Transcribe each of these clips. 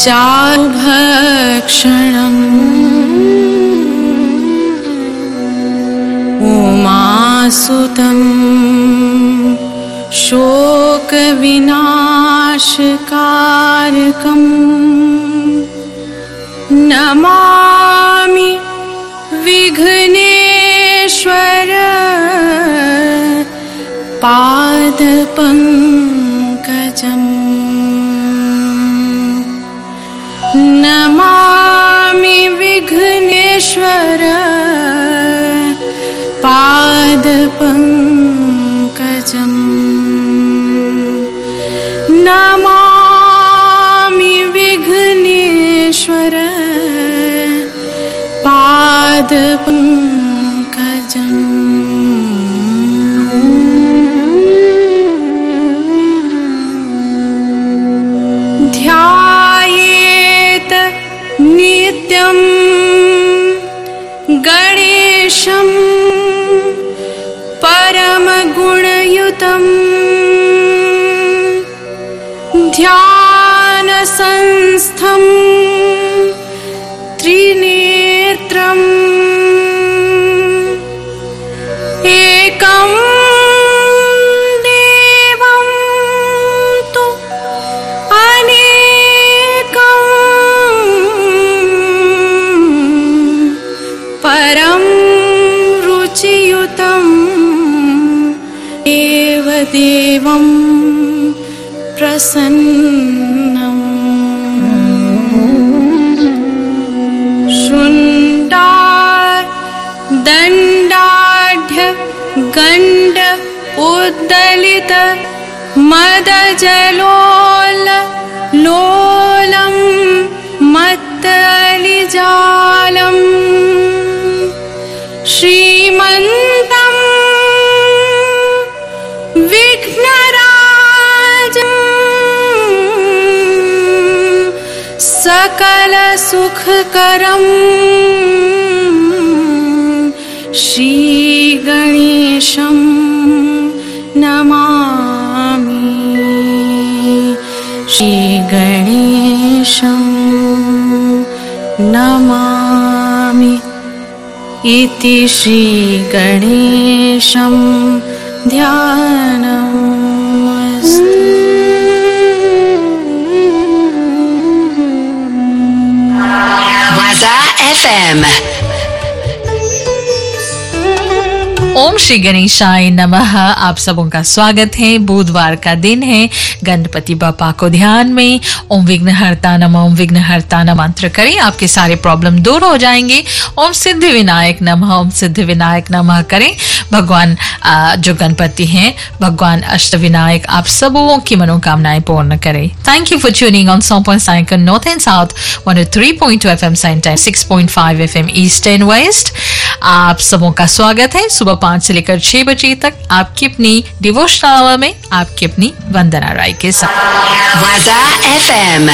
चाभक्षणम् उमासुतं शोकविनाशकारकम् नमामि विघ्नेश्वर पादपङ्कजम् नमामि विघ्नेश्वर पादपङ्कजम् नमामि विघ्नेश्वर पादपङ्कजम् ध्यायेत नित्यं गणेशं परमगुणयुतं ध्यानसंस्थं त्रिनेत्रम् एकं देवं तु अनेकं परं रुचियुतं देवदेवं प्रसन्नम् दण्डाढ्य गण्ड उद्दलित मदजलोल लोलं मत्तलिजालम् श्रीमन्तं विघ्नराजम् सकलसुखकरम् श्रीगणेशं नमामि श्रीगणेशं नमामि इति श्रीगणेशं ध्यानमस्तु। Waza FM। ओम श्री गणेशाय नमः। आप सबों का स्वागत है। बुधवार का दिन है, गणपति बापा को ध्यान में ओम विघ्नहर्ता नमः, ओम विघ्नहर्ता नमः मंत्र करें, आपके सारे प्रॉब्लम दूर हो जाएंगे। ओम सिद्धि विनायक नमः, ओम सिद्धि विनायक नमः करें। भगवान जो गणपति हैं, भगवान अष्टविनायक आप सबों की मनोकामनाएं पूर्ण करें। Thank you for tuning on 100.9 North and South, 103.2 FM centre, 6.5 FM East and West. आप सबों का स्वागत है। सुबह 5 से लेकर 6 बजे तक आपकी अपनी डिवोशनल आवर में आपकी अपनी वंदना राय के साथ। Waza FM।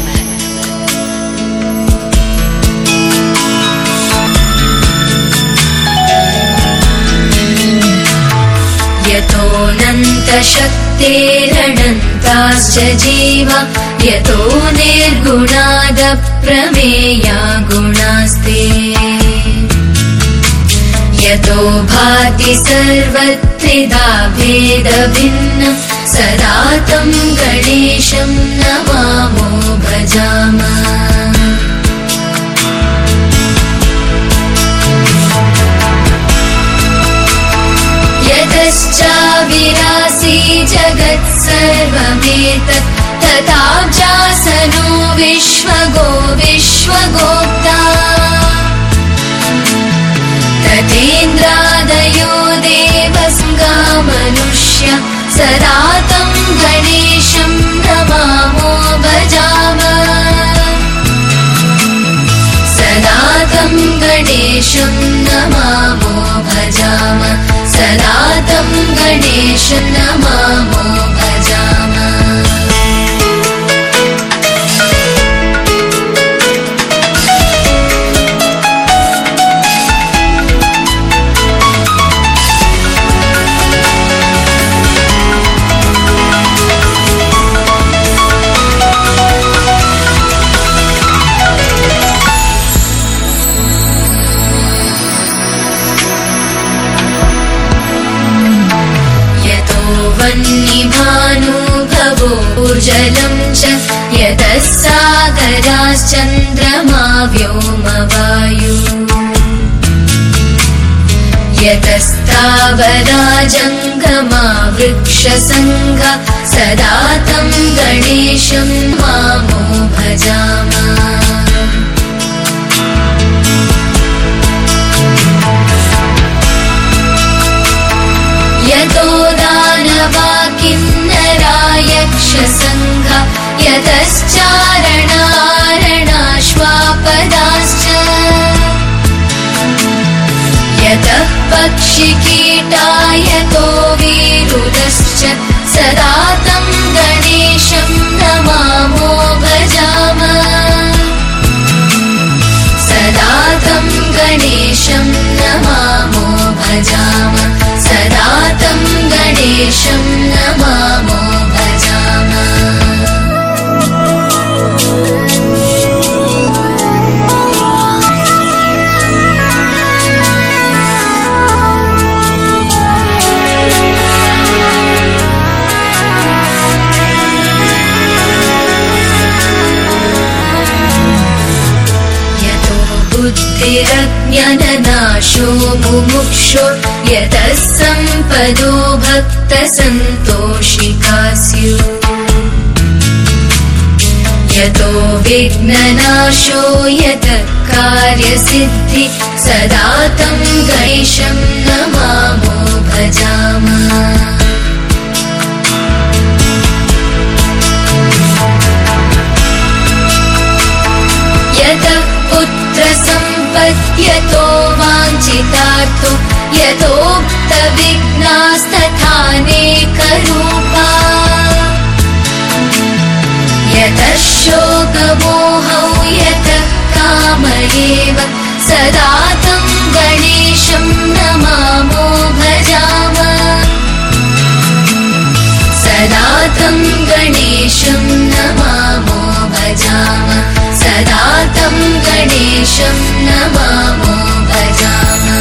यतोऽनन्तशक्तिरनन्ताश्च जीवा यतो निर्गुणादप्रमेया गुणास्ते यतो भाति सर्वत्रिधा भेदभिन्न सदा तं गणेशं नमामो भजामः। यतश्चाविरासी जगत्सर्वमेतत् तथाब्जासनो विश्वगो विश्वगोप्ता तथेन्द्रादयो देवसंगा मनुष्य सदा तं गणेशं नमामो भजामः। सदा तं गणेशं नमामो भजामः। सदा तं गणेशं नमामो भजामः। सागराश्चन्द्रमा व्योमवायु यतस्तावरा जङ्गमा वृक्षसङ्घा सदा तं गणेशं मामो भजामः। यतो दानवा किन्नरा यक्षसङ्घा यतश्चारणारणाश्वापदाश्च यतः पक्षिकीटा यतो वीरुदश्च सदा तं गणेशं नमामो भजामः। सदा तं गणेशं नमामो भजामः। सदा तं गणेशं नमामो भजामः। बुद्धिरज्ञाननाशो मुमुक्षो यतः सम्पदो भक्तसन्तोषिका स्युः। यतो विघ्ननाशो यतः कार्यसिद्धि सदा तं गणेशं नमामो भजामः। यतः पुत्रसम्पद्यतो वाञ्छितार्थो यतोक्तविघ्नास्तथानेकरूपा यतः शोकमोहौ यतः काम एव सदा तं गणेशं नमामो भजामः। सदा तं गणेशं नमामो भजामः। सदा तं गणेशं नमामो भजामः।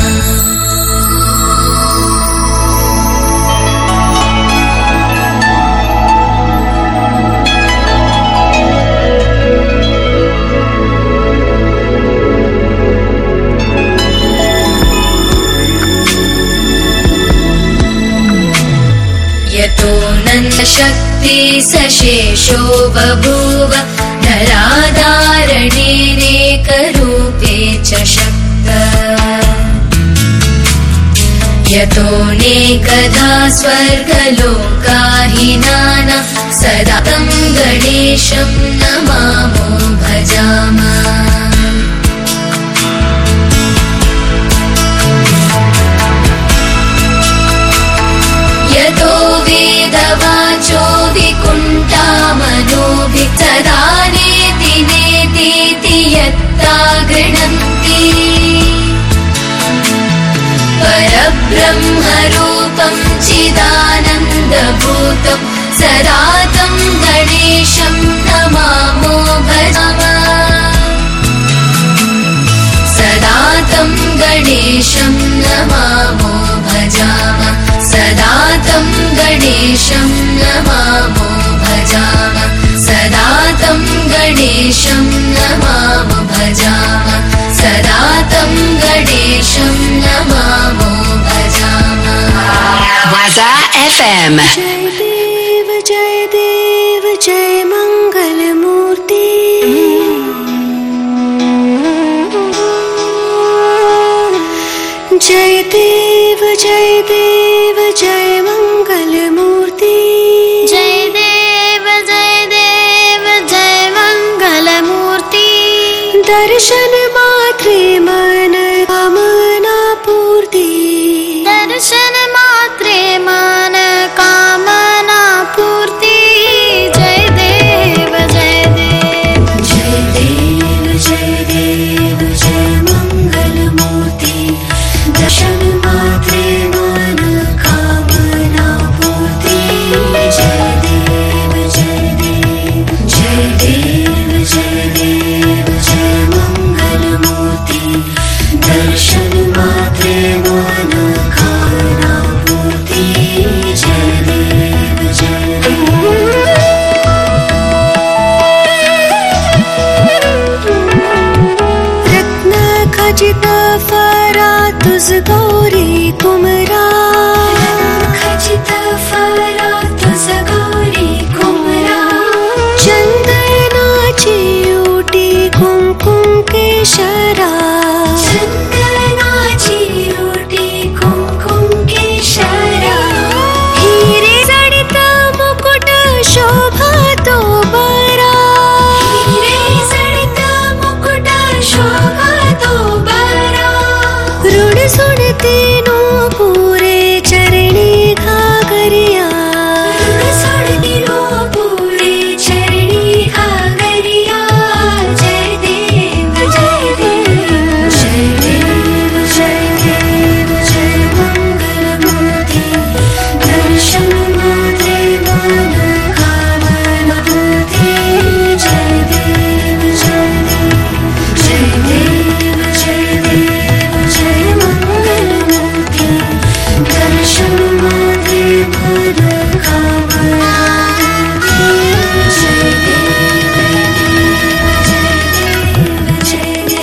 यतो नन्दशक्ति सशेषो बभूव धराधारणेनेकरूपे च शक्तः। यतोऽनेकधा स्वर्गलोकाहिनाना सदा तं गणेशं नमामो भजामः। यतो वेदवाचो विकुण्ठामनोभि सदा नेति नेतीति यत्ता गृह्णन्ति परब्रह्मरूपं चिदानन्दभूतं सदा तं गणेशं नमामो भजामः। सदा तं गणेशं नमामो भजामः। सदा तं गणेशं नमामो भजामः। सदा तं गणेशं नमामो भजामः। सदा तं गणेशं नमामो भजामः। Waza FM. जय देव जय मंगलमूर्ति। जय देव जय देव जय मंगलमूर्ति। जय देव जय मंगलमूर्ति। दर्शन मात्रे मन कामना पूर्ति। दर्शन मात्रे मन कामना पूर्ति। जय देव जय देव जय देव जय देव जय मंगलमूर्ति। दर्शन मात्रे मन कामना पूर्ति। जय देव जय देव जय देव जय देव जय मंगल तुझ गौरी कुमरा खचित फरा तुझ गौरी कुमरा चंदनाची ओटी कुमकुम केशरा चंदनाची ओटी कुमकुम केशरा हिरे जडित मुकुट शोभा तो बरा हिरे जडित मुकुट शोभा तो बरा रुड सुनते नो पूरे चरणी घागरिया रुड सुनते नो पूरे चरणी घागरिया जय देव जय देव जय देव जय देव जय मंगल मूर्ति दर्शन मात्रे मन कामना पूर्ति जय देव जय देव जय देव जय देव जय मंगल मूर्ति दर्शन मात्रे मन कामना जय देव जय देव जय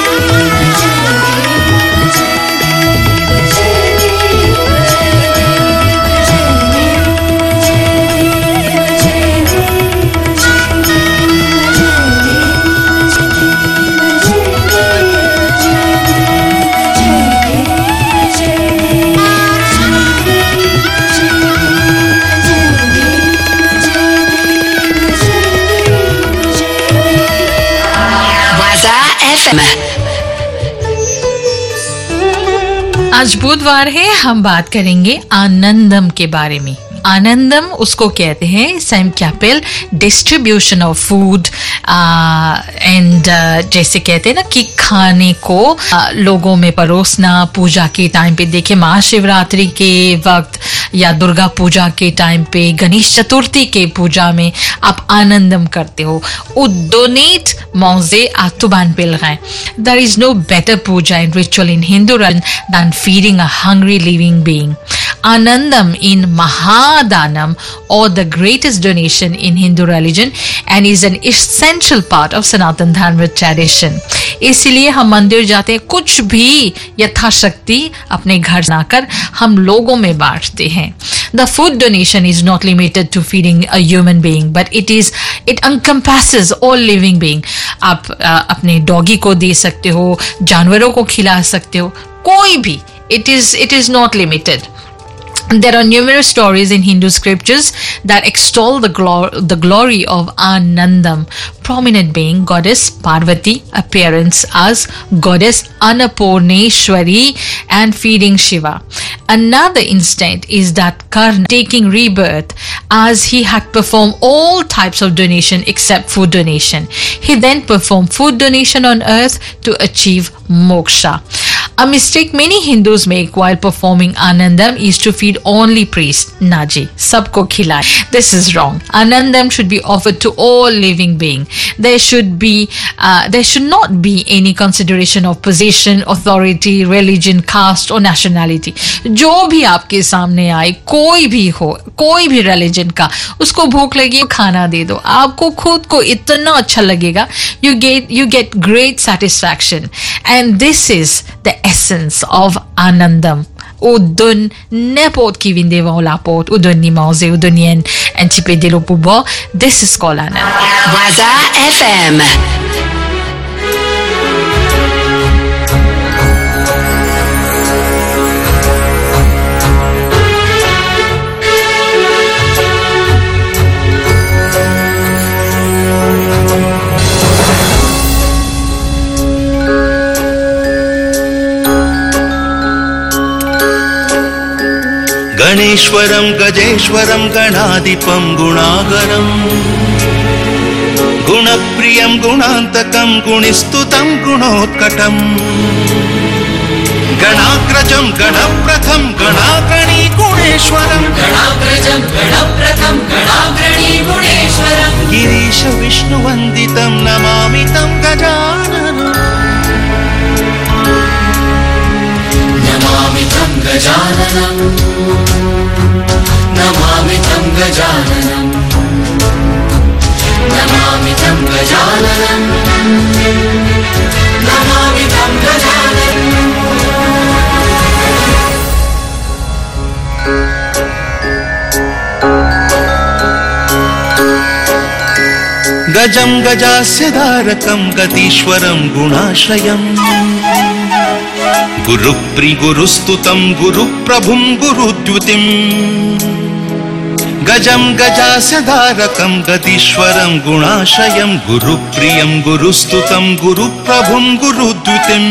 Waza FM. आज बुधवार है, हम बात करेंगे आनंदम के बारे में। आनंदम उसको कहते हैं सेम कैपिल डिस्ट्रीब्यूशन ऑफ फूड एंड जैसे कहते हैं ना कि खाने को लोगों में परोसना। पूजा के टाइम पे देखे महाशिवरात्रि के वक्त या दुर्गा पूजा के टाइम पे, गणेश चतुर्थी के पूजा में आप आनंदम करते हो। उद्दोनेट मौजे आतुबान पिलगाएं। There is no better puja and ritual in Hindu religion than feeding a hungry living being. Anandam in Mahadanam, or the greatest donation in Hindu religion, and is an essential part of Sanatan Dharma tradition. इसलिए हम मंदिर जाते हैं, कुछ भी यथाशक्ति अपने घर जाकर हम लोगों में बांटते हैं। The food donation is not limited to feeding a human being, but it encompasses all living being. आप अपने डॉगी को दे सकते हो, जानवरों को खिला सकते हो, कोई भी। It is not limited. There are numerous stories in Hindu scriptures that extol the glory of Anandam. Prominent being goddess Parvati, appearance as goddess Annapurneshwari, and feeding Shiva. Another instant is that Karna taking rebirth, as he had performed all types of donation except food donation. He then performed food donation on earth to achieve moksha. A mistake many Hindus make while performing Anandam is to feed only priests. Naji, sabko khilai. This is wrong. Anandam should be offered to all living being. There should not be any consideration of position, authority, religion, caste or nationality. जो भी आपके सामने आए, कोई भी हो, कोई भी religion का, उसको भूख लगी खाना दे दो, आपको खुद को इतना अच्छा लगेगा. You get great satisfaction, and this is the essence of Anandam. Udun nepot kivinde lapot udun ni mauze udunien antipe de lopubo. This is called Anandam. Waza FM. गणेश्वरं गजेश्वरं गणाधिपं गुणागरं गुणप्रियं गुणान्तकं गुणिस्तुतं गुणोत्कटं गणाग्रजं गणप्रथं गणाग्रणी गुणेश्वरं गणाग्रजं गणप्रथं गणाग्रणी गुणेश्वरं Girish विष्णुवन्दितं Namami तं गजाननं नमामि तं गजाननं नमामि तं गजाननं नमामि तं गजाननं नमामि तं गजाननं गजं गजास्य धारकं गतीश्वरं गुणाश्रयम् गुरुप्रिगुरुस्तुतं गुरुप्रभुं गुरुद्युतिम् गजं गजास्य धारकं गतीश्वरं गुणाश्रयं गुरुप्रियं गुरुस्तुतं गुरुप्रभुं गुरुद्युतिम्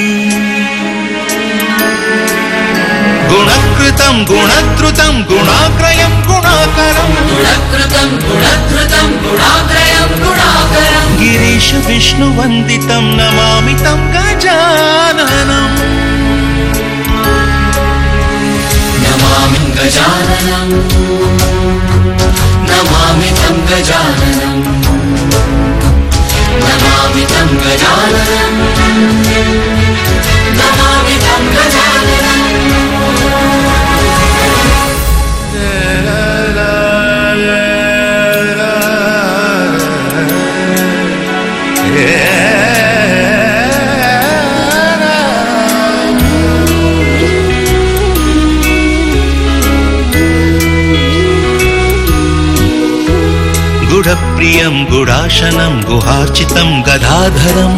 गुणकृतं गुणद्रुतं गुणाग्रयं गुणाकरं गुणकृतं गुणधृतं गुणाग्रयं गुणाकरं गिरीश विष्णुवन्दितं नमामि तं गजाननम् नमामि गजाननं नमामि तं गजाननं नमामि तं गजाननं नमामि तं गजाननं गुढप्रियं गुडाशनं गुहार्चितं गदाधरम्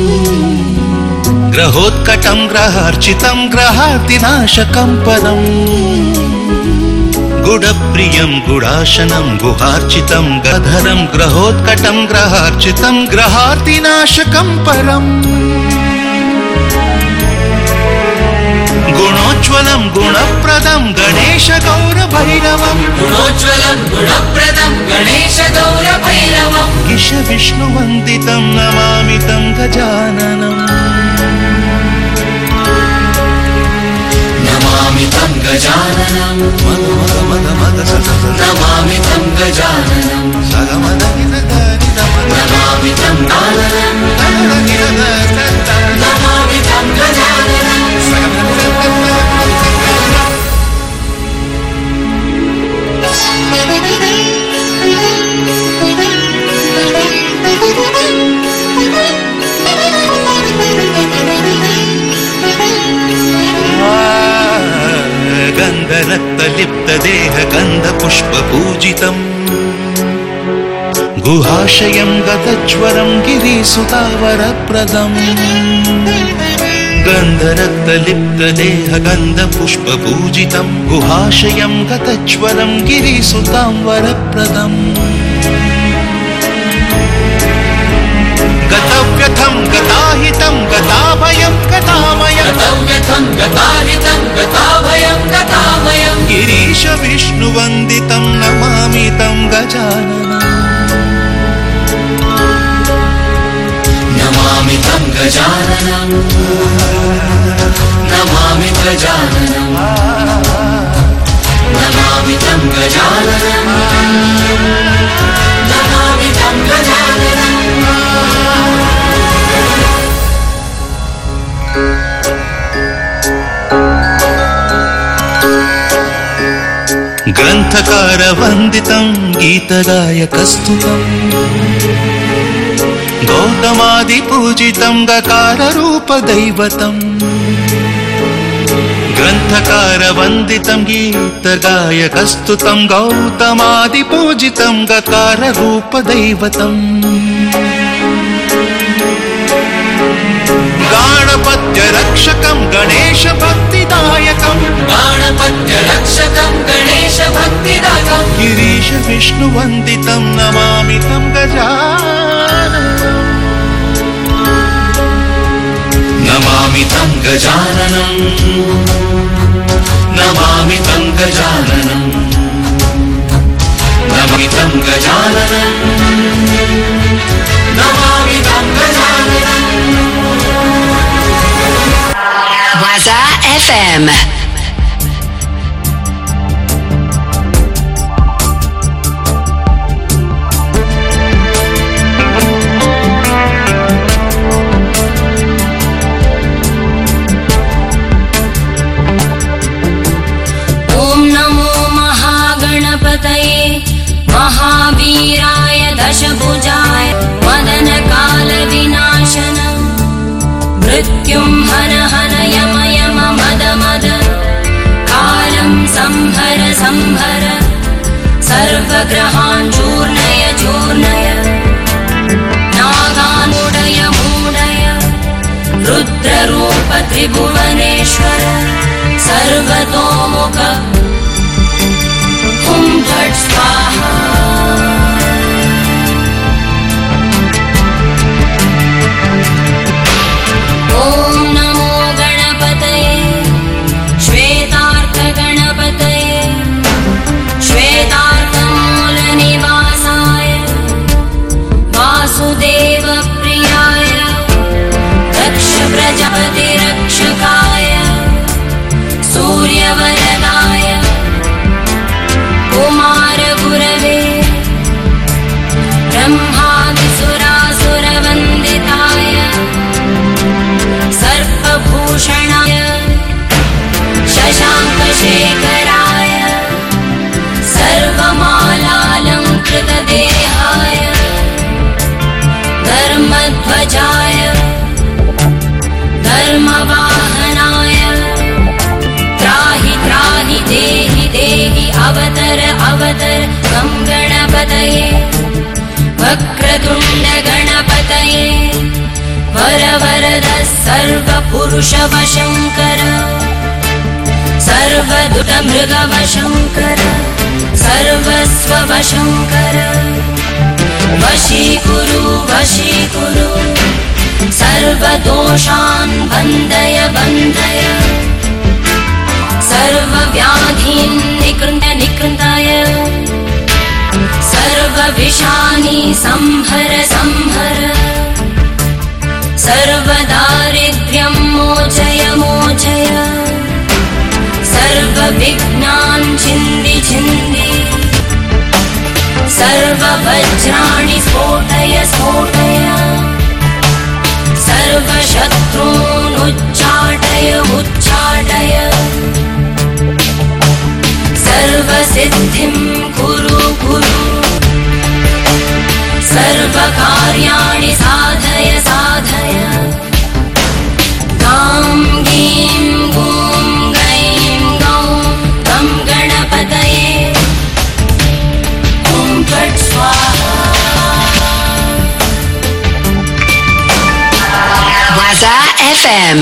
ग्रहोत्कटं ग्रहार्चितं ग्रहार्तिनाशकं परम् गुडप्रियं गुडाशनं गुहार्चितं गधरं ग्रहोत्कटं ग्रहार्चितं ग्रहार्तिनाशकं परम् गुणोज्ज्वलं गुणप्रदं गणेश गौरभैरवं गुणोज्ज्वलं गुणप्रदं गणेश गौरभैरवं गिश विष्णुवन्दितं नमामि तं गजाननम् नमामि तं गजाननं नमामि तं गजाननं नमामि तं गजाननं नमामि तं गजाननं गन्धरक्तलिप्तदेह गन्धपुष्पपूजितम् गुहाशयं गतज्वरं गिरिसुतावरप्रदम् गन्धरक्तलिप्तदेह गन्धपुष्पपूजितं गुहाशयं गतज्वरं गिरिसुतां वरप्रदम् गतव्यथं गताहितं गताभयं गतामयं गतव्यथं गताहितं गताभयं गतामयं गिरीश विष्णुवन्दितं नमामि तं गजाननम् नमामि तं गजाननं नमामि गजाननं नमामि तं गजाननं नमामि तं गजाननं ग्रन्थकारवन्दितं गीतगायकस्तुतं गौतमादिपूजितं गकाररूपदैवतम् ग्रन्थकारवन्दितं गीतगायकस्तुतं गौतमादिपूजितं गकाररूपदैवतम् गाणपत्यरक्षकं गणेशभक्तिदायकं गणपत्यरक्षकं गणेशभक्तिदायकं गिरीश विष्णुवन्दितं नमामि तं गजाननम् नमामि तं गजाननं नमामि तं गजाननं नमामि तं गजाननं नमामि तं गजाननं Waza FM. महावीराय दशभुजाय मदनकालविनाशनम् मृत्युं हन हन यम यम मद मद त्रिभुवनेश्वर सर्वतोमुख हुं फट् स्वाहा ॐ नमो गणपतये श्वेतार्क गणपतये श्वेतार्कमूलनिवासाय वासुदेव प्रियाय दक्ष प्रजापति रक्षकाय सूर्यवरदाय कुमार गुरवे ब्रह्मादिसुरासुरवन्दिताय सर्पभूषणाय शशाङ्कशेखराय सर्वमालालङ्कृतदेहाय धर्मध्वजाय धर्मवाहनाय त्राहि त्राहि देहि देहि अवतर अवतर गं गणपतये वक्रतुण्ड गणपतये वर वरद सर्वपुरुषवशङ्कर सर्वदुतमृगवशङ्कर सर्वस्ववशङ्कर वशीकुरु वशीकुरु सर्वदोषान् बन्धय बन्धय सर्वव्याधीन् निकृन्त निकृन्तय सर्वविषानि संहर संहर सर्वदारिद्र्यं मोचय मोचय सर्वविघ्नान् छिन्दि छिन्दि सर्ववज्राणि स्फोटय स्फोटय सर्वशत्रून् उच्चाटय उच्चाटय सर्वसिद्धिं कुरु कुरु सर्वकार्याणि साधय साधय गां गीं गूं गैं गौं गं गणपतये ॐ फट् स्वाहा Waza FM.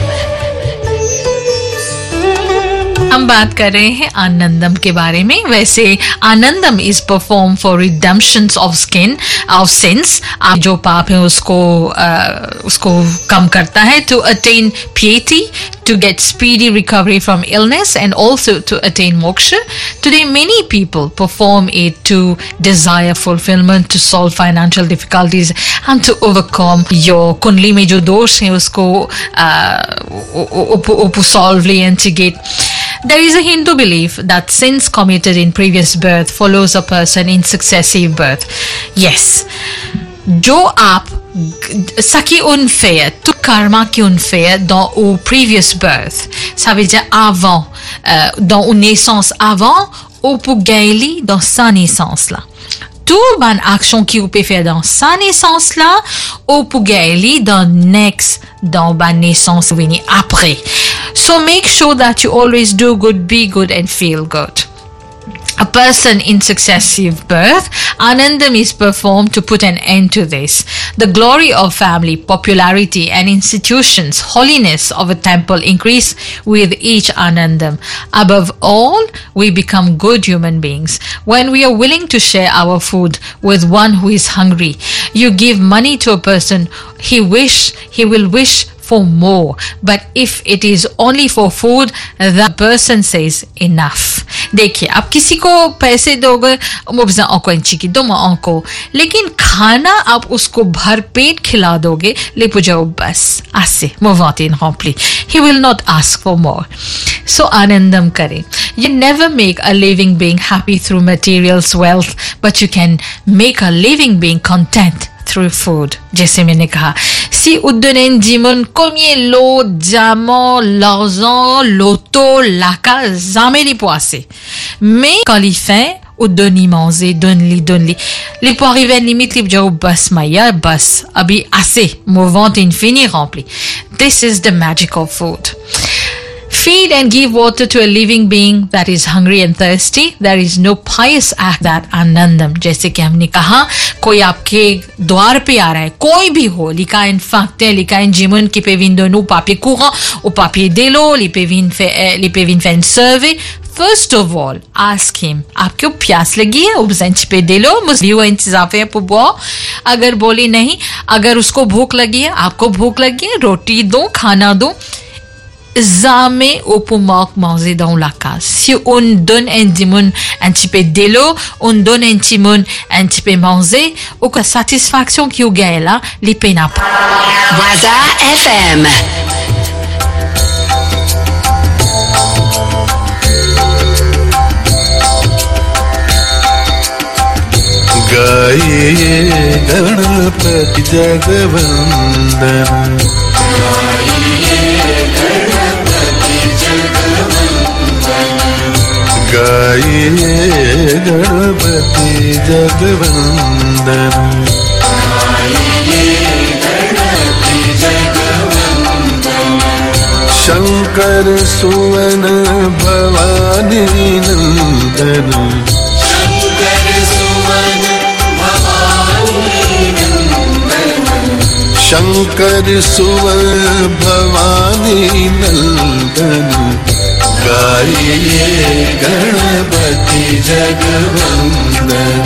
हम बात कर रहे हैं आनंदम के बारे में। वैसे Anandam is perform for redemptions of sins. आप जो पाप है उसको कम करता है, to attain piety, to get speedy recovery from illness, and also to attain moksha. Today many people perform it to desire fulfillment, to solve financial difficulties, and to overcome your kundli में जो दोष है उसको solve and to get. There is a Hindu belief that sins committed in previous birth follows a person in successive birth. Yes, जो आप ça qui unfair, tout karma qui unfair dans au previous birth, ça veut dire avant, dans une naissance avant, ou pour gagner dans sa naissance là. Tout ban action qui vous peut faire dans sa naissance là, ou pour gagner dans next, dans ban naissance venir après. So make sure that you always do good, be good, and feel good. A person in successive birth, Anandam is performed to put an end to this. The glory of family, popularity, and institutions, holiness of a temple increase with each Anandam. Above all, we become good human beings when we are willing to share our food with one who is hungry. You give money to a person, he will wish for more, but if it is only for food, the person says enough. देखिए, आप किसी को पैसे दोगे, लेकिन खाना आप उसको भर पेट खिला दोगे, ले जाओ बस, assez, mon ventre est rempli. He will not ask for more. So आनंदम करें. You never make a living being happy through materials wealth, but you can make a living being content through food. जैसे मैंने कहा, si uddonen dimon combien l'eau, diamant, l'argent, l'auto, la casa, jamais les poissons. Mais quand il fait, ou donne-lui manger, donne-lui. Les pour arriver à limite, les dire bas maya, bas, abi assez, mon ventre infini rempli. This is the magical food. Feed and give water to a living being that is hungry and thirsty. There is no pious act that Anandam. जैसे कि हमने कहा, कोई आपके द्वार पे आ रहा है, कोई भी हो, लिका in facte, लिका in jimun qui peut venir de nous papier courant ou papier d'élo, li peut venir faire une serve. First of all, ask him, आपको प्यास लगी है? उस पे दे लो, मुझे वो इंतजार पे पुआ. अगर बोले नहीं, अगर उसको भूख लगी है, आपको भूख लगी है, रोटी दो, खाना दो. Jamais au poumac manger dans la case. Si on donne un petit peu de l'eau, on donne un petit peu manger, ou que satisfaction qui ou gagne là, les peine pas. Waza FM. गाइए गणपति जगवंदन गाइए गणपति जगवंदन शंकर सुवन भवानी नंदन शंकर सुवन भवानी नंदन गाइए गणपति जगवंदन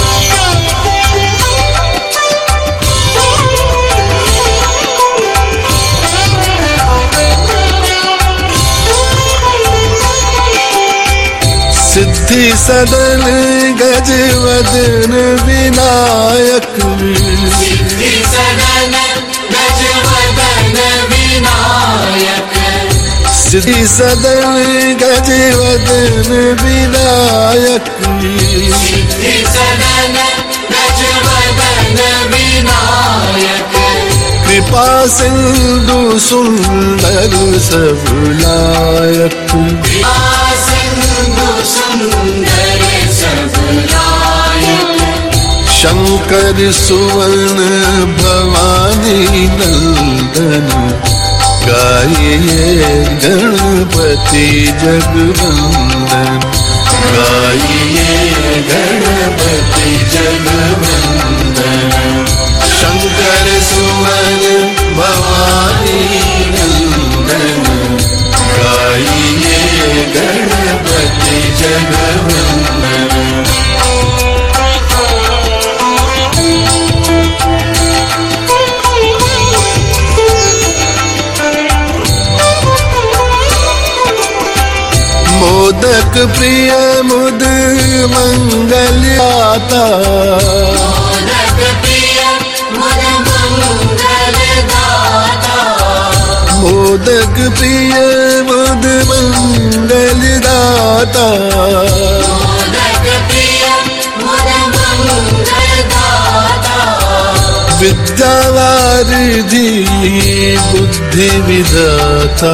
सिद्धि सदन गजवदन विनायक सिद्धि सदन गजवदन विनायक सिद्धि सदन गजवदन विनायक सिद्धि सदन गजवदन विनायक कृपा सिंधु सुंदर सब लायक कृपा सिंधु सुंदर सब लायक शंकर सुवन भवानी नंदन गाइए गणपति जगवंदन गाइए गणपति जगवंदन शंकर सुवन भवानी नंदन गाइए गणपति जगवंदन मोदक प्रिय मुद मंगल दाता मोदक प्रिय मुद मंगल दाता मोदक प्रिय मुद मंगल दाता मोदक प्रिय मुद मंगल दाता विद्यावारिधि बुद्धि विधाता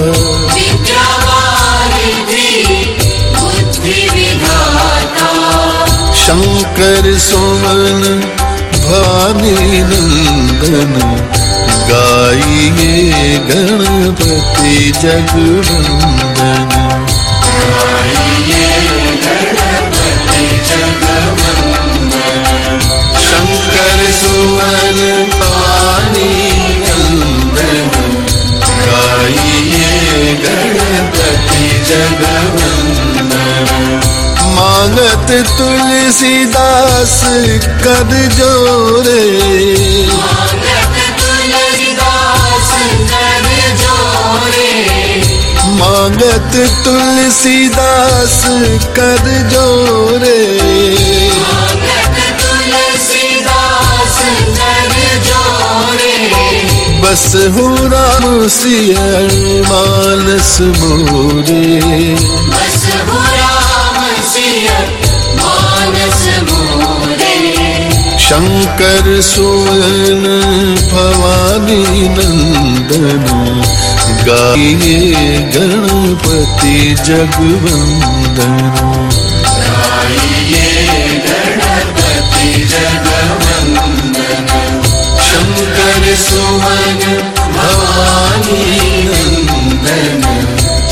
शंकर सुवन भवानी नंदन गाइए गणपति जगवंदन गाइए गणपति जगवंदन शंकर सुवन भवानी नंदन गाइए गणपति जगवंदन मांगत तुलसीदास कर जोरे मांगत तुलसीदास कर जोरे मांगत तुलसीदास कर जोरे मांगत तुलसीदास कर जोरे बस हूँ राम सिया मानस मोरे बस हूँ मानस मोरे शंकर सुवन भवानी नंदन गाइए गणपति जगवंदन गाइए गणपति जगवंदन शंकर सुवन भवानी नंदन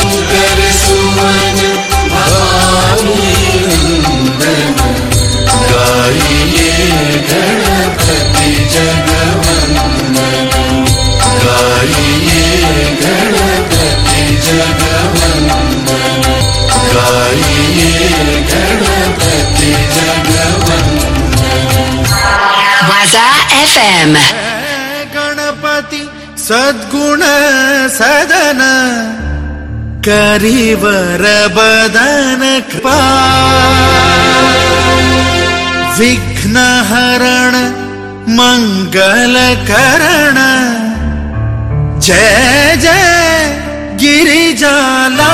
FM. गणपति सद्गुण सदन करिवर बदन कृपा विघ्न हरण मंगल करण जय जय गिरिजाला।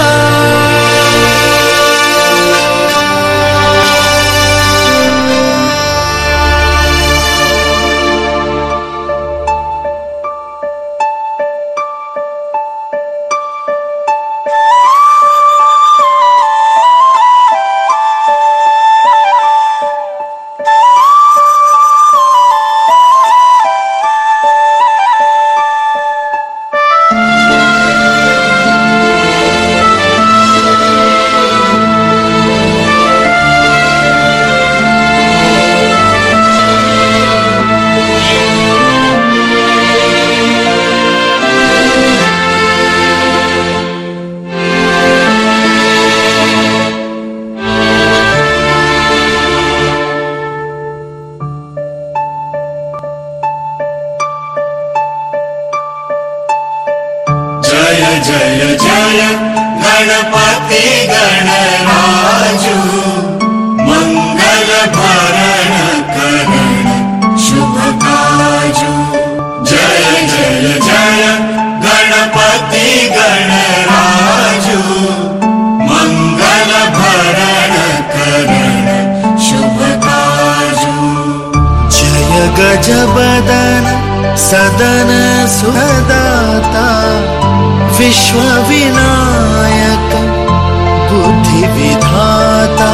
जय जय गणपति गणराजु मंगल भरण करण शुभ काजु। जय जय जय गणपति गणराजु मंगल भरण करण शुभ काजु। जय गजबदन सदन सुखदाता विश्व विनायक बुद्धि विधाता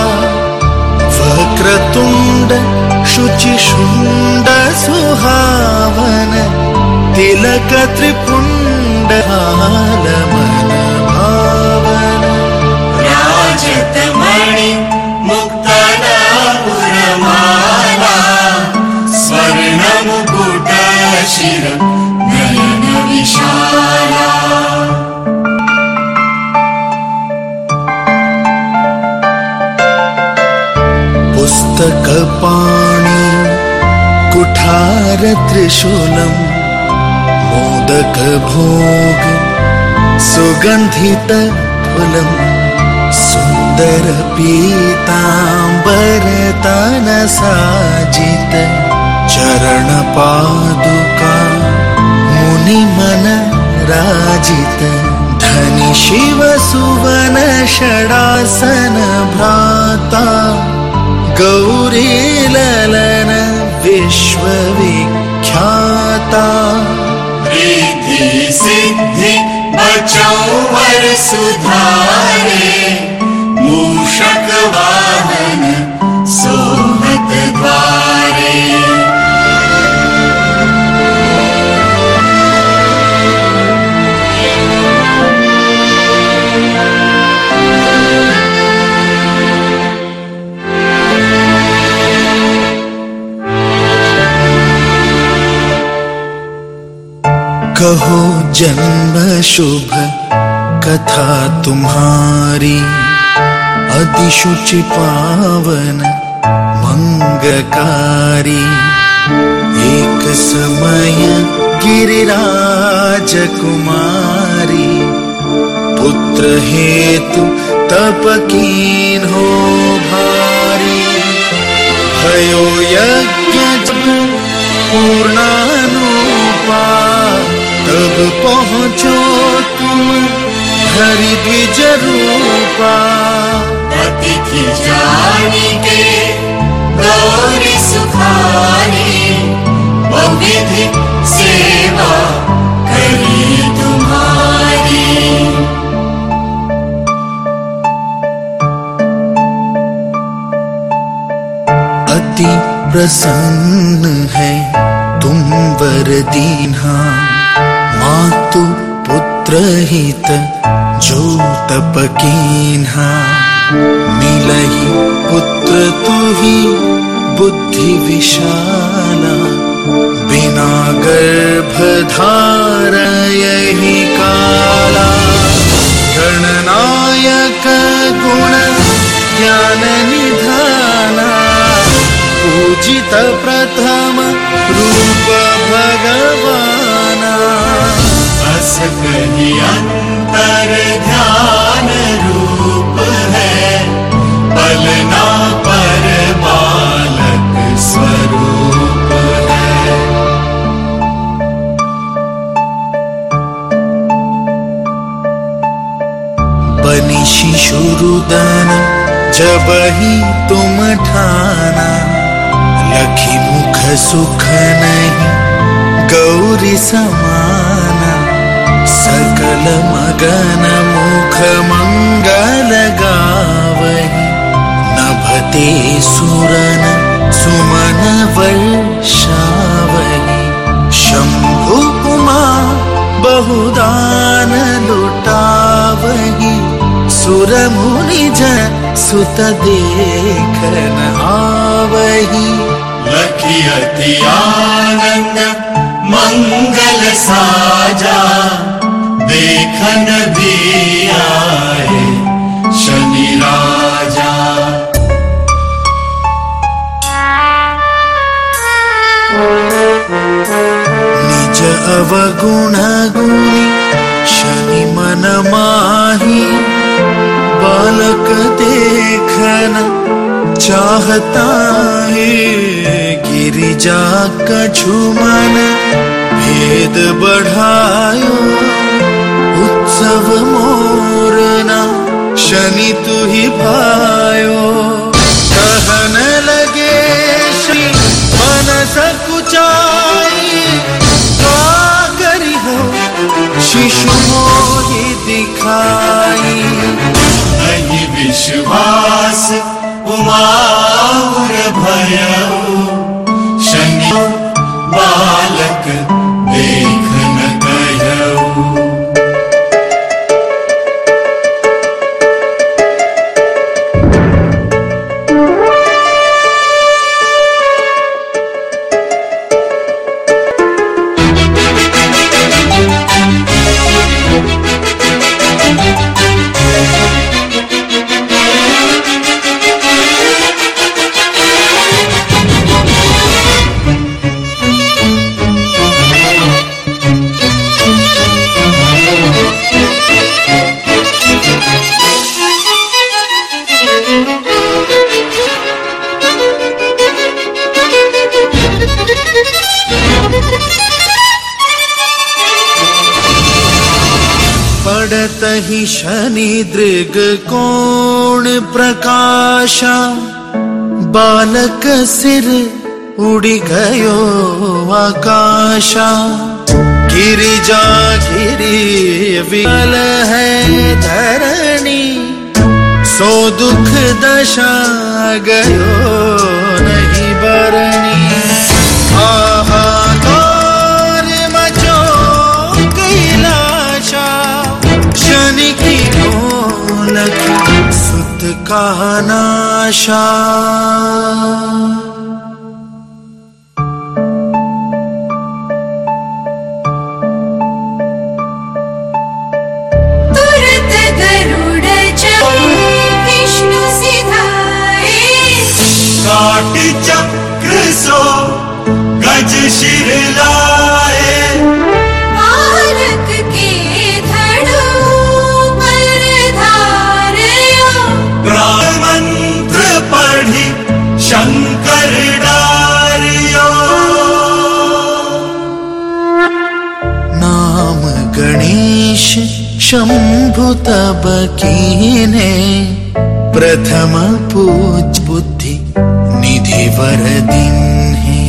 वक्रतुंड शुचि शुंड सुहावन तिलक त्रिपुंड हाल मन भावन। राजत मणि मुक्तन पुरमाला स्वर्ण मुकुट शिर नयन विशाला। पुस्तक पाणि कुठार त्रिशूलम मोदक भोग सुगंधित फूलम सुंदर पीतांबर तन साजित चरण पादुका मुनि मन राजित धनि शिव सुवन षडासन भ्राता गौरी ललन विश्व विख्याता। रिद्धि सिद्धि बचौ वर सुधारे मूषक वाहन सोहत द्वारे। कहो जन्म शुभ कथा तुम्हारी अति शुचि पावन मंगकारी। एक समय गिरिराज कुमारी पुत्र हेतु तप कीन हो भारी। भयो यज्ञ पूर्णानुपा तब पहुँचो तुम हरि द्विज रूपा। अतिथि जानी के गौरी सुखानी बहुविधि सेवा करी तुम्हारी। अति प्रसन्न है तुम वर दीन्हा मातु पुत्र हित जो तप कीन्हा। मिलहि पुत्र तुहि बुद्धि विशाला बिना गर्भ धारयहि काला। गणनायक गुण ज्ञान निधाना पूजित प्रथम रूप भगवाना बस कहीं अंतर ध्यान रूप है पलना पर बालक स्वरूप है। बनी शिशुरुदन जब ही तुम ठाना लखी मुख सुख नहीं गौरी समाना सकल मगन मुख मंगल गावही नभते सुरन सुमन वर्षावही शंभु उमा बहुदान लुटावही सुर मुनि जन सुत देखन आवही। लखी अति आनंद मंगल साजा देखन भी आए शनि राजा। निज अवगुण गुणी शनि मन माही बालक देखन चाहता है गिरिजा कछु मन भेद बढ़ायो उत्सव मोरना शनि तू ही पायो। कहन लगे श्री मन सकुचाई कागरी हो शिशु मोहि दिखाई। नहीं विश्वास उमाउर भयउ शनि बालक देख न गयउ। पड़त ही शनि दृग कोण प्रकाशा बालक सिर उड़ी गयो आकाशा। गिरिजा गिरी विकल है धरणी सो दुख दशा गयो नहीं बरनी। हाहाकार मचो कैलाशा शनि की ढोलक सुत का नाशा। काट चक्र सो गज शिर लाए बालक के धड़ो पर धारयो। प्राण मंत्र पढ़ी शंकर डारियो। नाम गणेश शंभु तब कीने प्रथम पूज बुद्धि निधि वर दिन है।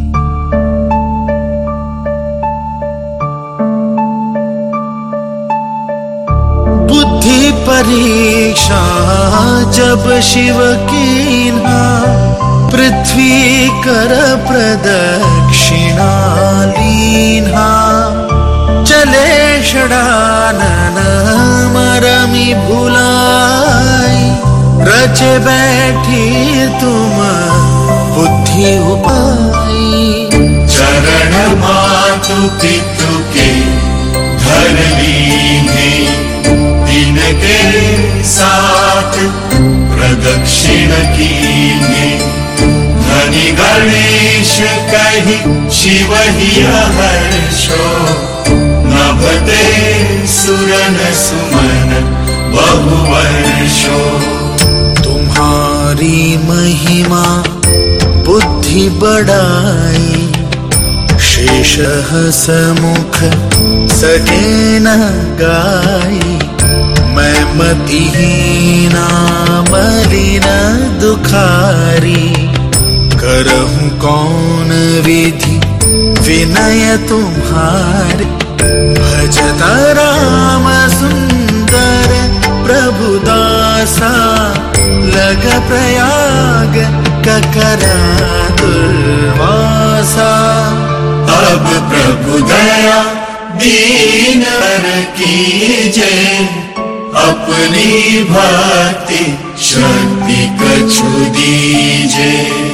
बुद्धि परीक्षा जब शिव कीन्हा पृथ्वी कर प्रदक्षिणा लीन्हा। चले षडानन मरमी भुलाई रच बैठी तुम बुद्धि उपाई। चरण मातु पितु के धर लीने दिन के साथ प्रदक्षिण कीने। धनी गणेश कह ही शिव ही हर्षो नभते सुरन सुमन बहुवर्षो। तुम्हारी महिमा बुद्धि बढ़ाई, शेषः समुख सके न गाई। मैं मतिहीना मलिन दुखारी, करहूँ कौन विधि विनय तुम्हारे। भजता राम सुंदर प्रभुदासा, लग प्रयाग ककरा दुर्वासा। अब प्रभु दया दीन कीजे, अपनी भक्ति शक्ति कछु दीजे।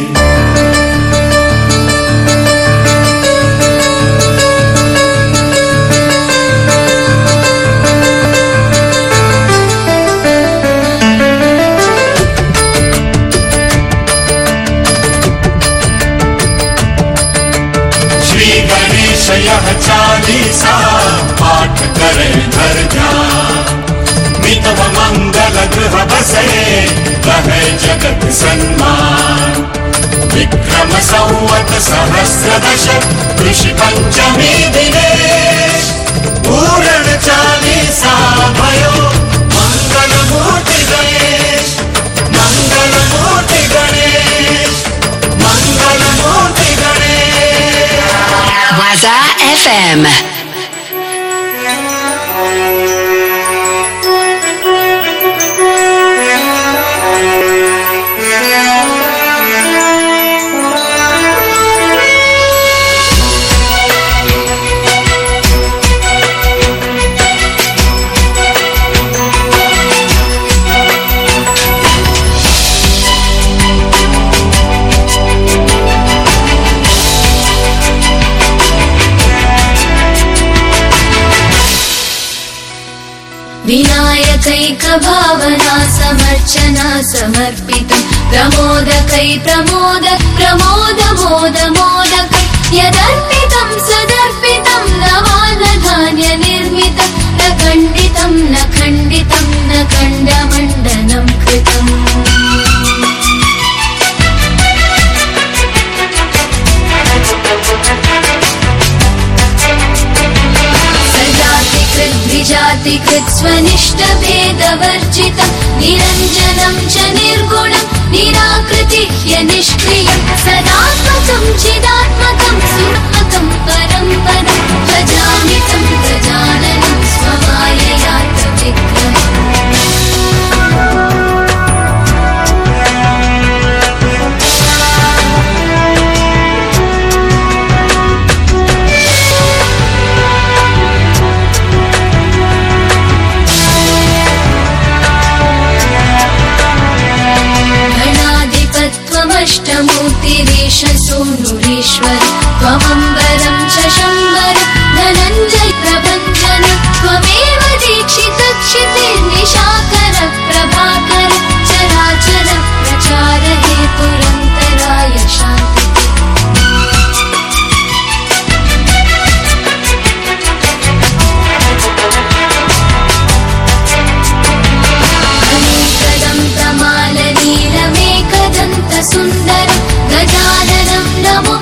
यह चालीसा पाठ करे धर ध्यान, मितव मंगल गृह बसे रहे जगत सन्मान। विक्रम संवत सहस्र दशक ऋषि पंचमी दिनेश, पूर्ण चालीसा भयो मंगल मूर्ति गणेश। मंगल मूर्ति गणेश, मंगल मूर्ति गणेश। Waza FM. विनायकैकभावना समर्चना समर्पितं, प्रमोदकै प्रमोदक प्रमोद मोद मोदक। यदर्पितं सदर्पितं नवानधान्य निर्मितं, न खण्डितं न खण्डितं न खण्डमण्डनं कृतम्। जातिकृत स्वनिष्ठ भेदवर्जितं, निरञ्जनं च निर्गुणं निराकृतिह्य निष्क्रियं। सदात्मकं चिदात्मकं सुरात्मकं परं पदं, भजामि तं गजाननं स्वमायया विग्रहम्। अष्टमूर्तिरेश सोनुरेश्वर, त्वमम्बरं च शम्बर धनञ्जय प्रभञ्जन। त्वमेव दीक्षितक्षितिर्निशाकर प्रभाकर, चराचर प्रचार हेतुरन्तराय शान्ति। सुन्दर गजाननं नमो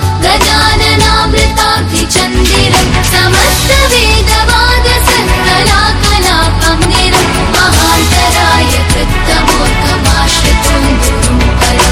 गजाननामृताब्धिचन्दिरं, समस्त वेदवाद सकलाकलापमन्दिरं। महान्तराय कृत्तमोर्कमाश्रितं गुरुं परम्।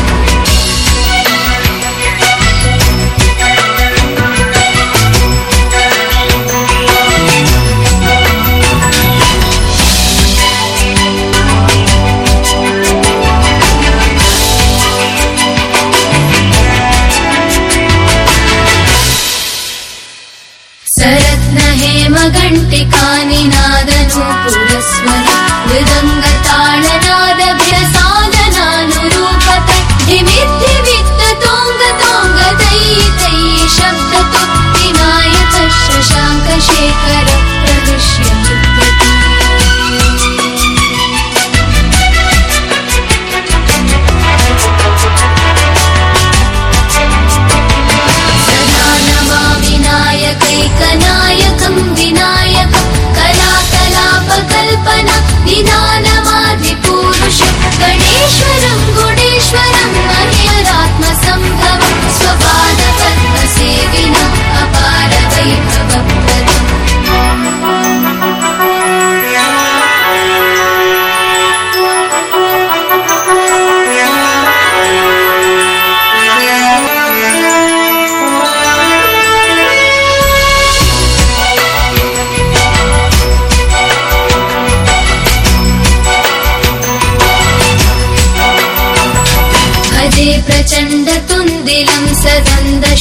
घण्टिकानि नादनूपुरस्वर, मृदङ्गताळनादभिरसादनानुरूपत। धिमिद्धिवित्ततोङ्गतोङ्गतैः शब्दतो, विनायक शशाङ्कशेखर प्रविश्य बिभ्रति। सदा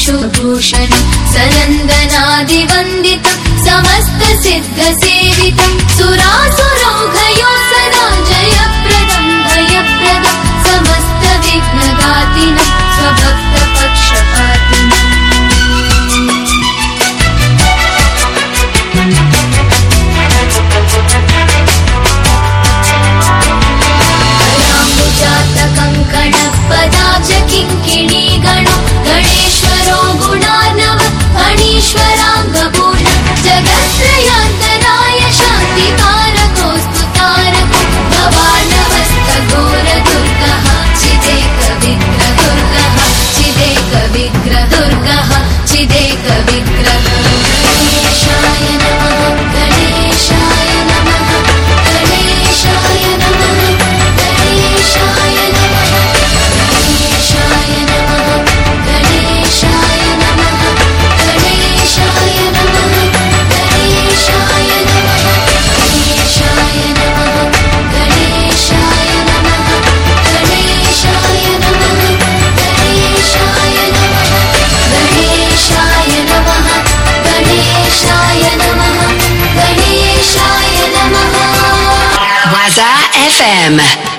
पाशुभूषणं सनन्दनादिवन्दितं समस्तसिद्धसेवितं सुरासुरौघयो सदा जयप्रदं भयप्रदं समस्तविघ्नघातिनं स्वभक्तपक्षपातिनम् पदाब्ज किङ्किणी गणो गणेश्वरो गुणार्णव फणीश्वराङ्गपूर्ण जगत्त्रयान्तराय शान्तिकारकोऽस्तु तारको भवार्णवस्तघोरदुर्गः चिदेकविग्रहदुर्गः चिदेकविग्रहदुर्गः चिदेकविग्रह गणेशाय नमः गणेशाय नमः गणेशाय नमः गणेशाय नमः गणेशाय नमः गणेशाय नमः गणेशाय नमः गणेशाय नमः गणेशाय नमः गणेशाय नमः गणेशाय नमः गणेशाय नमः गणेशाय नमः गणेशाय नमः गणेशाय नमः Waza FM.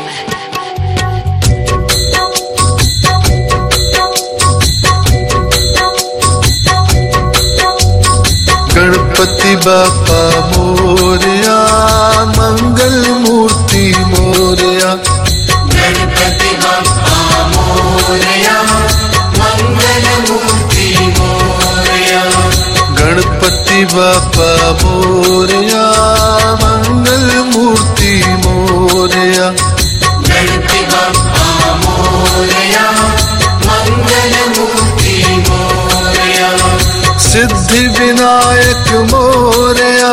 गणपति बापा मोरया मंगल मूर्ति मोरया गणपति बप्पा मोरया मंगल मूर्ति मोरया गणपति बापा मोरया मंगल मूर्ति मोरया गणपति बप्पा मोरया मंगल मूर्ति मोरया सिद्धि विनायक मोरया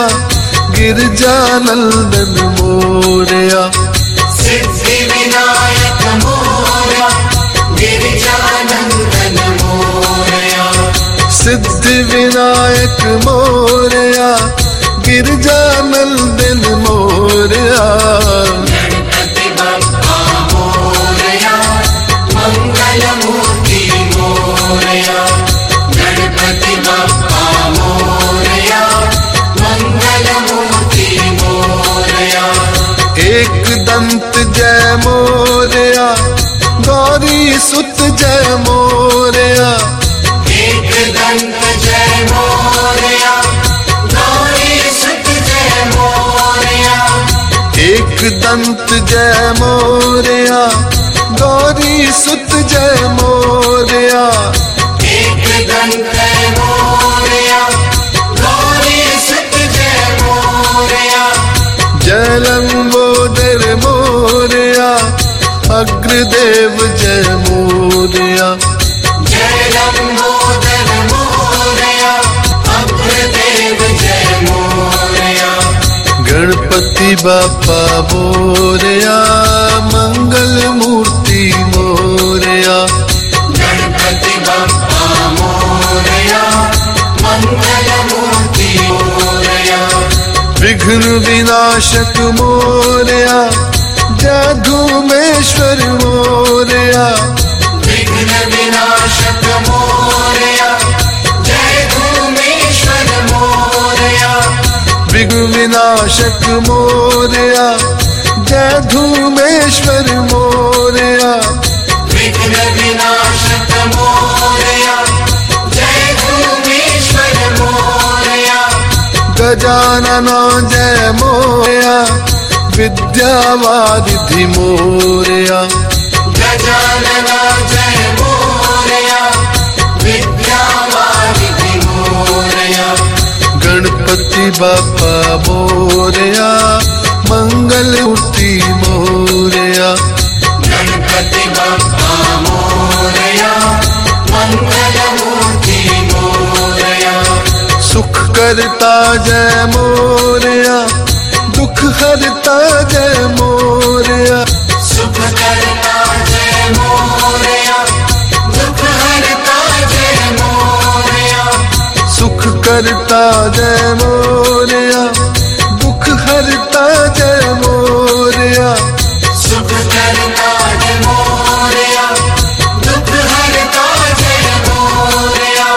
गिरजानंदन मोरया सिद्धि विनायक मोरया गिरिजानंदन मोरया सिद्धि विनायक मोरया गिरजानंदन मोरया गणपति बप्पा मोरया मंगल मूर्ति मोरया गणपति बप्पा मोरया मंगल मूर्ति मोरया एक दंत जय मोरया गौरी सुत जय मोरया एक दंत जय मोरया गौरी सुत जय मोरया एक दंत जय मोरया गौरी सुत जय मोरया एक दंत मोरया गौरी सुत जय मोरया जय लंबोदर मोरया अग्रदेव जय मोरया जय लंबोदर मोरया अग्रदेव जय मोरया गणपति बापा मोरया मंगल मूर्ति मोरया गणपति बप्पा मोरया मंगल मूर्ति मोरया विघ्न विनाशक मोरया जय धूमेश्वर मोरया विघ्न विनाशक मोरया जय धूमेश्वर मोरया विघ्न विनाशक मोरया जय धूमेश्वर मोरया विघ्न विनाशक मोरया जय धूमेश्वर मोरया गजानना जय मोरया विद्यावारिधि मोरया गजानना जय मोरया विद्यावारिधि मोरया गणपति बापा मोरया मंगल मूर्ति मोरया गणपति बप्पा मोरया मंगल मूर्ति मोरया सुख करता जय मोरया दुख हरता जय मोरया सुख करता जय मोरया दुख हरता जय मोरया सुख करता जय मोरया दुख हरता जय मोरया सुख करता जय मोरया दुख हरता जय मोरया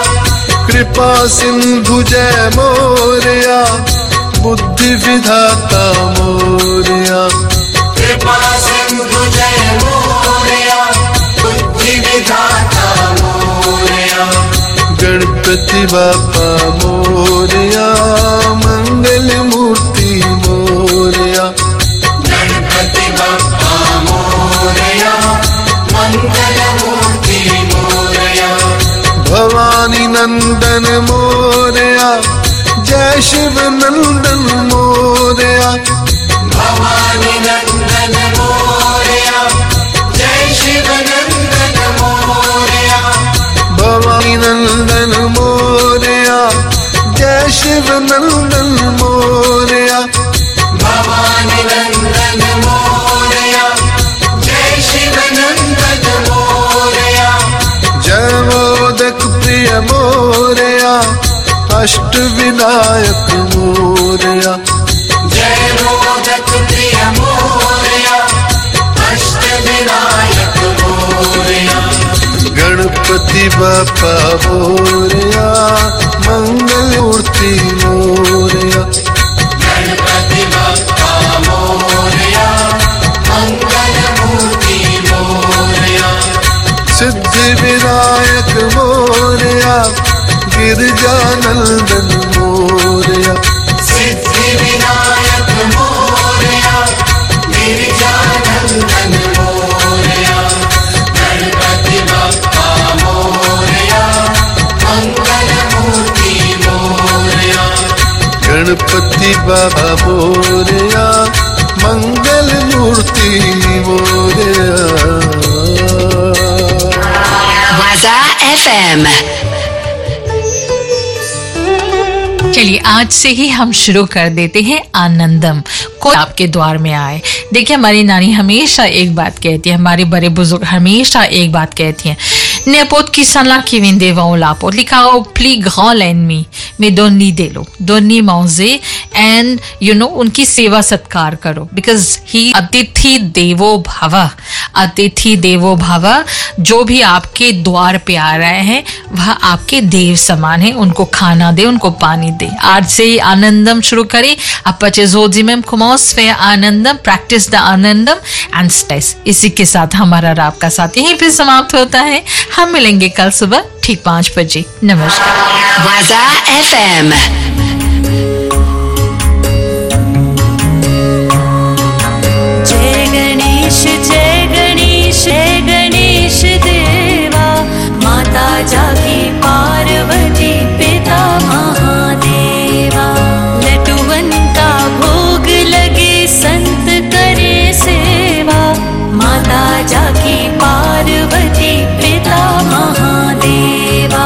कृपा सिंधु जय मोरया, बुद्धि विधाता मोरया। कृपा सिंधु जय मोरया, बुद्धि विधाता मोरया। गणपति बापा मोरया, मंगल मूर्ति मोरया। गणपति बप्पा मोरया, मंगल मूर्ति मोरया। भवानी नंदन मोरया, जय शिव नंदन मोरया। भवानी नंदन मोरया, जय शिव नंदन मोरया। भवानी नंदन मोरया, जय शिव नंदन मोरया। भवानी नंदन मोरया, जय शिव नंदन मोरया। जय मोदक प्रिय मोरया, अष्ट विनायक मोरया। जय मोदक प्रिय मोरया, अष्ट विनायक मोरया। गणपति बापा मोरया, मंगल मूर्ति मोरया। गणपति बप्पा मोरया, मंगल मूर्ति मोरया। सिद्धि विनायक मोरया, गिरिजानंदन मोरया। सिद्धि विनायक मोरया, गिरिजानंदन मोरया। गणपति बप्पा मोरया, मंगल मूर्ति मोरया। गणपति बाबा मोरया, मंगल मूर्ति मोरया। Waza FM. चलिए आज से ही हम शुरू कर देते हैं आनंदम। कोई आपके द्वार में आए। देखिए हमारी नानी हमेशा एक बात कहती है, हमारे बड़े बुजुर्ग हमेशा एक बात कहती हैं, नेपोत की सलाह की विंदे वो लापोत लिखाओ प्ली गॉल एंड मी में दोन्नी दे लो दोन्नी मौजे एंड यू नो उनकी सेवा सत्कार करो बिकॉज ही अतिथि देवो भव। अतिथि देवो भव, जो भी आपके द्वार पे आ रहे हैं वह आपके देव समान है। उनको खाना दे, उनको पानी दे। आज से ही आनंदम शुरू करें। अपचेजोजिमम कुमोस्फेयर Anandam, practice the Anandam and stress. इसी के साथ हमारा रात का साथ यहीं पे समाप्त होता है। हम मिलेंगे कल सुबह ठीक 5 बजे। नमस्कार। Waza FM. जय गणेश जय गणेश जय गणेश देवा, माता जागी पार्वती पिता महादेवा। लड्डूवन का भोग लगे संत करे सेवा, माता जागी पार्वती पिता महादेवा।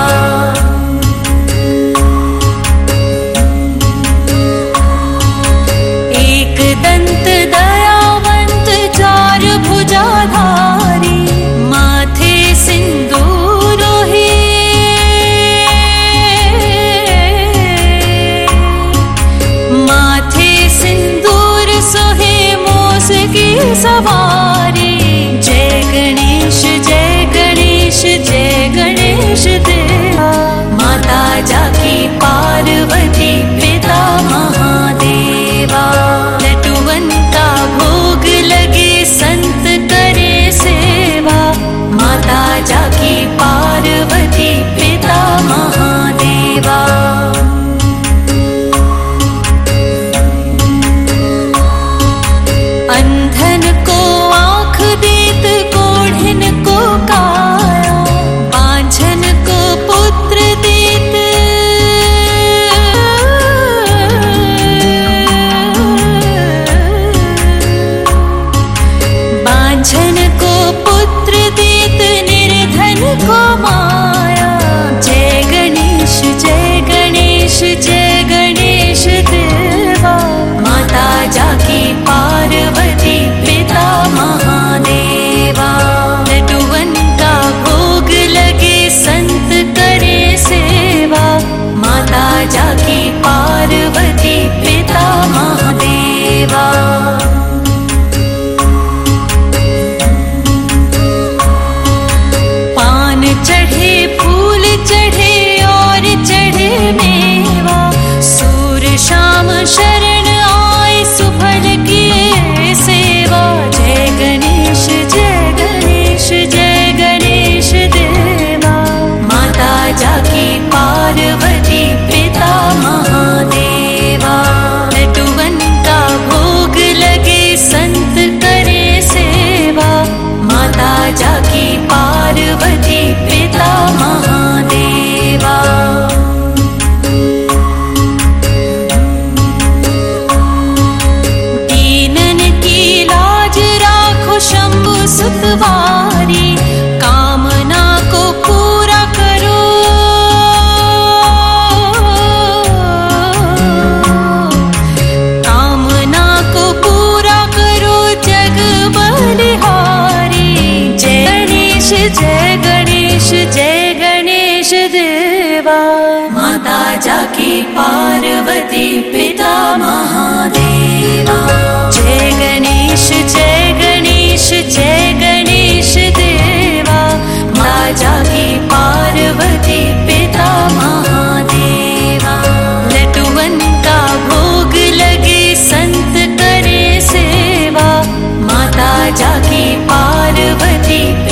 एक दंत दयावंत चार भुजाधारी, माथे सिंदूर हे। माथे सिंदूर सोहे मोस की सवारी। जय गणेश जय गणेश जय गणेश देवा, माता जाकी पार्वती पिता महादेवा। लड्डूवन का भोग लगे संत करे सेवा, माता जाकी पार्वती पिता महादेवा। अंधन को सवारी कामना को पूरा करो कामना को पूरा करो जग बलिहारी जय गणेश जय गणेश देवा माता जाकी पार्वती पिता महादेवा जय गणेश जय गणेश देवा माता जाकी पार्वती पिता महादेवा लड्डुअन का भोग लगे संत करे सेवा माता जाकी पार्वती